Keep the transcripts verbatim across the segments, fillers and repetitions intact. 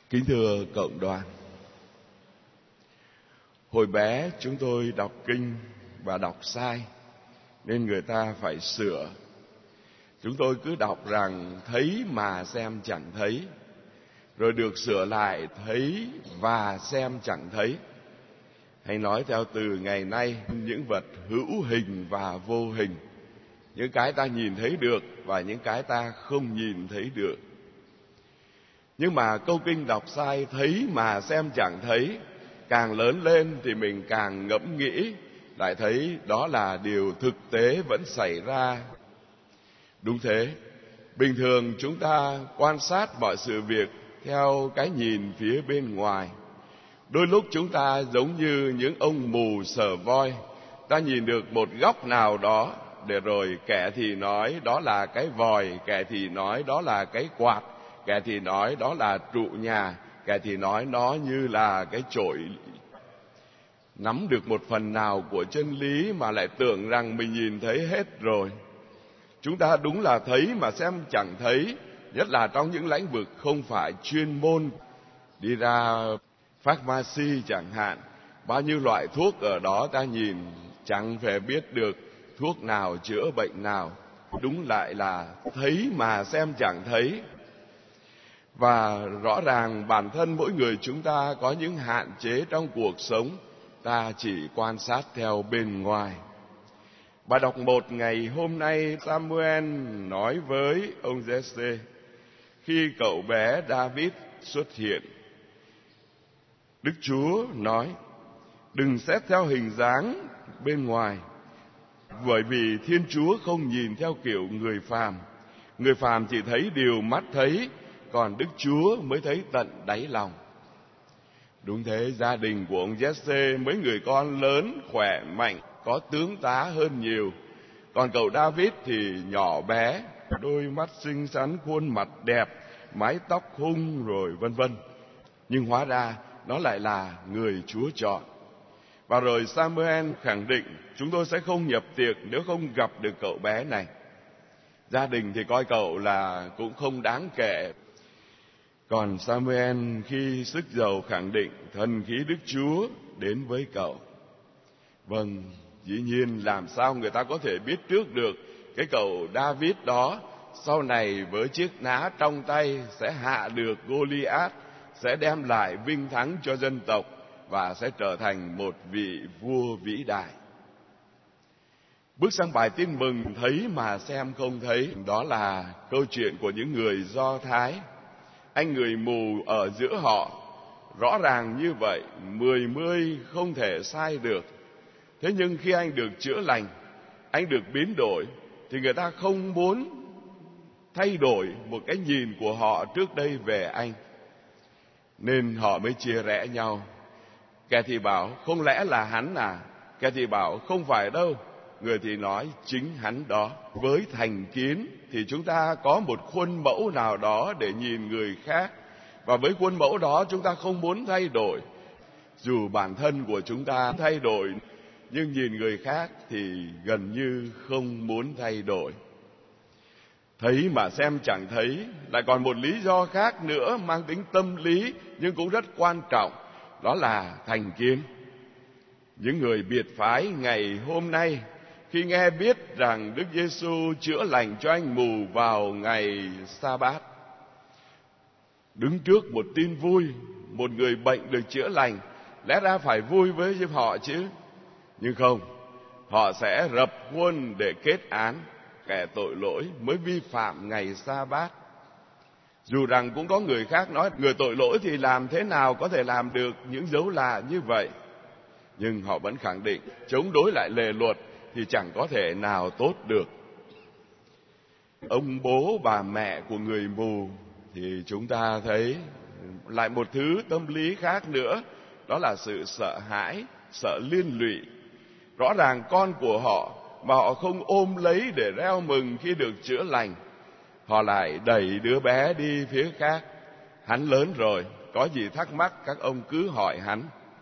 Kính thưa cộng đoàn, hồi bé chúng tôi đọc kinh và đọc sai, nên người ta phải sửa. Chúng tôi cứ đọc rằng thấy mà xem chẳng thấy, rồi được sửa lại thấy và xem chẳng thấy. Hay nói theo từ ngày nay, những vật hữu hình và vô hình, những cái ta nhìn thấy được và những cái ta không nhìn thấy được. Nhưng mà câu kinh đọc sai thấy mà xem chẳng thấy, càng lớn lên thì mình càng ngẫm nghĩ, lại thấy đó là điều thực tế vẫn xảy ra. Đúng thế, bình thường chúng ta quan sát mọi sự việc theo cái nhìn phía bên ngoài. Đôi lúc chúng ta giống như những ông mù sờ voi, ta nhìn được một góc nào đó, để rồi kẻ thì nói đó là cái vòi, kẻ thì nói đó là cái quạt, kẻ thì nói đó là trụ nhà, kẻ thì nói nó như là cái chổi. Nắm được một phần nào của chân lý mà lại tưởng rằng mình nhìn thấy hết rồi. Chúng ta đúng là thấy mà xem chẳng thấy, nhất là trong những lĩnh vực không phải chuyên môn. Đi ra pharmacy chẳng hạn, bao nhiêu loại thuốc ở đó ta nhìn chẳng thể biết được thuốc nào chữa bệnh nào. Đúng lại là thấy mà xem chẳng thấy. Và rõ ràng bản thân mỗi người chúng ta có những hạn chế trong cuộc sống, ta chỉ quan sát theo bên ngoài. Bài đọc một ngày hôm nay, Samuel nói với ông Giê-xê khi cậu bé David xuất hiện. Đức Chúa nói, đừng xét theo hình dáng bên ngoài, bởi vì Thiên Chúa không nhìn theo kiểu người phàm. Người phàm chỉ thấy điều mắt thấy, còn Đức Chúa mới thấy tận đáy lòng. Đúng thế, gia đình của ông Giê-xê, mấy người con lớn, khỏe mạnh, có tướng tá hơn nhiều. Còn cậu David thì nhỏ bé, đôi mắt xinh xắn, khuôn mặt đẹp, mái tóc hung rồi vân vân. Nhưng hóa ra nó lại là người Chúa chọn. Và rồi Samuel khẳng định chúng tôi sẽ không nhập tiệc nếu không gặp được cậu bé này. Gia đình thì coi cậu là cũng không đáng kể. Còn Samuel khi sức dầu khẳng định thần khí Đức Chúa đến với cậu. Vâng, dĩ nhiên làm sao người ta có thể biết trước được cái cậu David đó sau này với chiếc ná trong tay sẽ hạ được Goliath, sẽ đem lại vinh thắng cho dân tộc và sẽ trở thành một vị vua vĩ đại. Bước sang bài tin mừng thấy mà xem không thấy, đó là câu chuyện của những người Do Thái. Anh người mù ở giữa họ, rõ ràng như vậy, mười mươi không thể sai được. Thế nhưng khi anh được chữa lành, anh được biến đổi, thì người ta không muốn thay đổi một cái nhìn của họ trước đây về anh. Nên họ mới chia rẽ nhau. Kẻ thì bảo không lẽ là hắn à? Kẻ thì bảo không phải đâu. Người thì nói chính hắn đó. Với thành kiến thì chúng ta có một khuôn mẫu nào đó để nhìn người khác. Và với khuôn mẫu đó chúng ta không muốn thay đổi. Dù bản thân của chúng ta thay đổi, nhưng nhìn người khác thì gần như không muốn thay đổi. Thấy mà xem chẳng thấy lại còn một lý do khác nữa mang tính tâm lý nhưng cũng rất quan trọng, đó là thành kiến. Những người biệt phái ngày hôm nay khi nghe biết rằng Đức Giêsu chữa lành cho anh mù vào ngày Sa-bát, đứng trước một tin vui, một người bệnh được chữa lành, lẽ ra phải vui với họ chứ. Nhưng không, họ sẽ rập khuôn để kết án kẻ tội lỗi mới vi phạm ngày Sa-bát. Dù rằng cũng có người khác nói người tội lỗi thì làm thế nào có thể làm được những dấu lạ như vậy. Nhưng họ vẫn khẳng định chống đối lại lề luật thì chẳng có thể nào tốt được. Ông bố bà mẹ của người mù thì chúng ta thấy lại một thứ tâm lý khác nữa, đó là sự sợ hãi, sợ liên lụy. Rõ ràng con của họ mà họ không ôm lấy để reo mừng khi được chữa lành, họ lại đẩy đứa bé đi phía khác. Hắn lớn rồi, có gì thắc mắc các ông cứ hỏi hắn.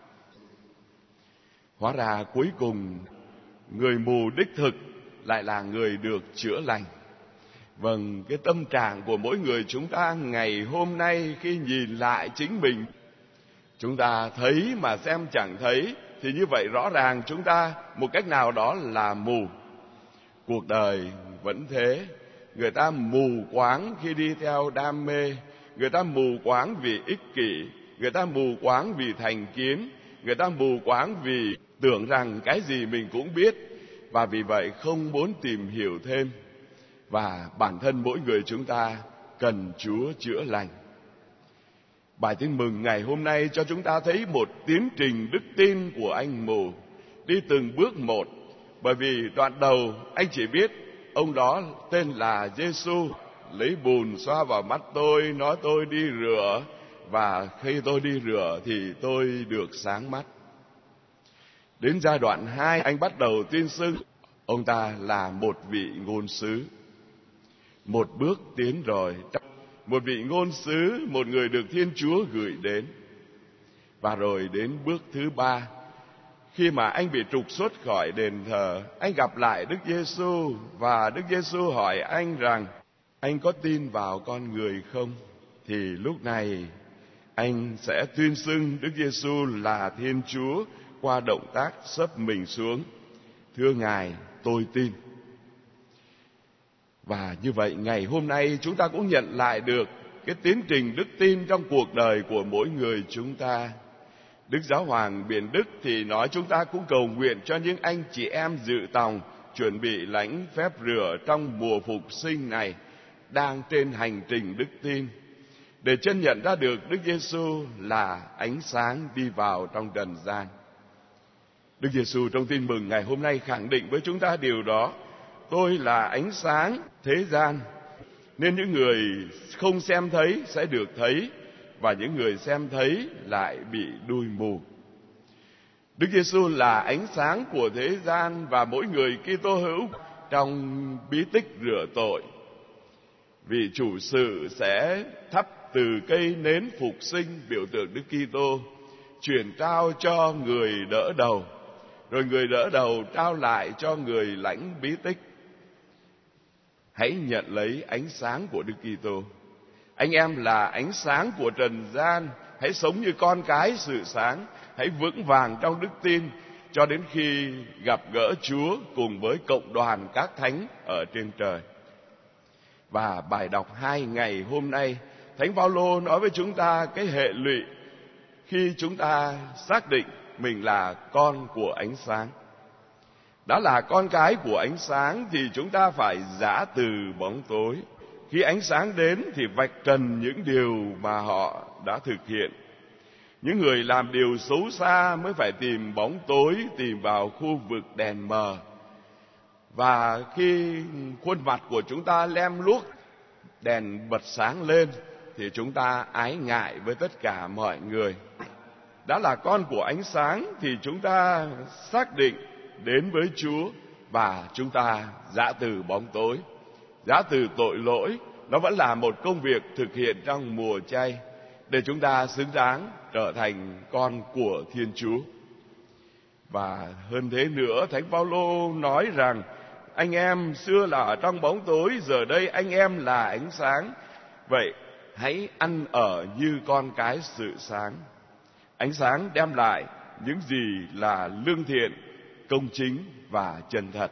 Hóa ra cuối cùng người mù đích thực lại là người được chữa lành. Vâng, cái tâm trạng của mỗi người chúng ta ngày hôm nay khi nhìn lại chính mình, chúng ta thấy mà xem chẳng thấy, thì như vậy rõ ràng chúng ta một cách nào đó là mù. Cuộc đời vẫn thế, người ta mù quáng khi đi theo đam mê, người ta mù quáng vì ích kỷ, người ta mù quáng vì thành kiến, người ta mù quáng vì tưởng rằng cái gì mình cũng biết, và vì vậy không muốn tìm hiểu thêm. Và bản thân mỗi người chúng ta cần Chúa chữa lành. Bài tin mừng ngày hôm nay cho chúng ta thấy một tiến trình đức tin của anh mù, đi từng bước một. Bởi vì đoạn đầu anh chỉ biết ông đó tên là Giêsu, lấy bùn xoa vào mắt tôi, nói tôi đi rửa, và khi tôi đi rửa thì tôi được sáng mắt. Đến giai đoạn hai, anh bắt đầu tuyên xưng ông ta là một vị ngôn sứ. Một bước tiến rồi, một vị ngôn sứ, một người được Thiên Chúa gửi đến. Và rồi đến bước thứ ba, khi mà anh bị trục xuất khỏi đền thờ, anh gặp lại Đức Giêsu, và Đức Giêsu hỏi anh rằng: anh có tin vào con người không? Thì lúc này anh sẽ tuyên xưng Đức Giêsu là Thiên Chúa qua động tác xấp mình xuống: thưa Ngài, tôi tin. Và như vậy ngày hôm nay chúng ta cũng nhận lại được cái tiến trình đức tin trong cuộc đời của mỗi người chúng ta. Đức Giáo hoàng Biển Đức thì nói chúng ta cũng cầu nguyện cho những anh chị em dự tòng chuẩn bị lãnh phép rửa trong mùa phục sinh này, đang trên hành trình đức tin, để chân nhận ra được Đức Giêsu là ánh sáng đi vào trong trần gian. Đức Giêsu trong tin mừng ngày hôm nay khẳng định với chúng ta điều đó: tôi là ánh sáng thế gian, nên những người không xem thấy sẽ được thấy, và những người xem thấy lại bị đuôi mù. Đức Giêsu là ánh sáng của thế gian, và mỗi người Kitô hữu trong bí tích rửa tội, vị chủ sự sẽ thắp từ cây nến phục sinh biểu tượng Đức Kitô, chuyển trao cho người đỡ đầu, rồi người đỡ đầu trao lại cho người lãnh bí tích. Hãy nhận lấy ánh sáng của Đức Kitô. Anh em là ánh sáng của trần gian, hãy sống như con cái sự sáng, hãy vững vàng trong đức tin cho đến khi gặp gỡ Chúa cùng với cộng đoàn các thánh ở trên trời. Và bài đọc hai ngày hôm nay, Thánh Phaolô nói với chúng ta cái hệ lụy khi chúng ta xác định mình là con của ánh sáng. Đã là con cái của ánh sáng thì chúng ta phải giã từ bóng tối. Khi ánh sáng đến thì vạch trần những điều mà họ đã thực hiện. Những người làm điều xấu xa mới phải tìm bóng tối, tìm vào khu vực đèn mờ. Và khi khuôn mặt của chúng ta lem luốc, đèn bật sáng lên, thì chúng ta ái ngại với tất cả mọi người. Đã là con của ánh sáng thì chúng ta xác định đến với Chúa, và chúng ta giã từ bóng tối. Giã từ tội lỗi, nó vẫn là một công việc thực hiện trong mùa chay, để chúng ta xứng đáng trở thành con của Thiên Chúa. Và hơn thế nữa, Thánh Phaolô nói rằng anh em xưa là ở trong bóng tối, giờ đây anh em là ánh sáng. Vậy hãy ăn ở như con cái sự sáng. Ánh sáng đem lại những gì là lương thiện, công chính và chân thật.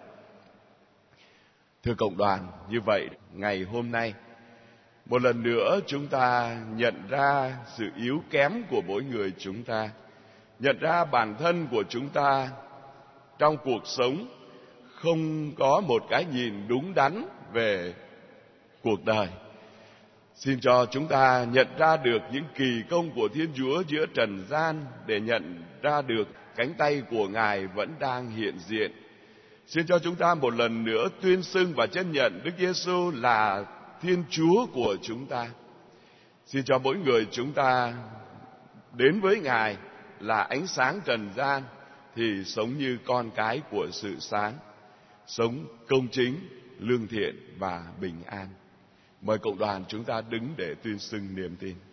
Thưa cộng đoàn, như vậy ngày hôm nay, một lần nữa chúng ta nhận ra sự yếu kém của mỗi người chúng ta, nhận ra bản thân của chúng ta trong cuộc sống không có một cái nhìn đúng đắn về cuộc đời. Xin cho chúng ta nhận ra được những kỳ công của Thiên Chúa giữa trần gian, để nhận ra được cánh tay của Ngài vẫn đang hiện diện. Xin cho chúng ta một lần nữa tuyên xưng và chân nhận Đức Giêsu là Thiên Chúa của chúng ta. Xin cho mỗi người chúng ta đến với Ngài là ánh sáng trần gian, thì sống như con cái của sự sáng, sống công chính, lương thiện và bình an. Mời cộng đoàn chúng ta đứng để tuyên xưng niềm tin.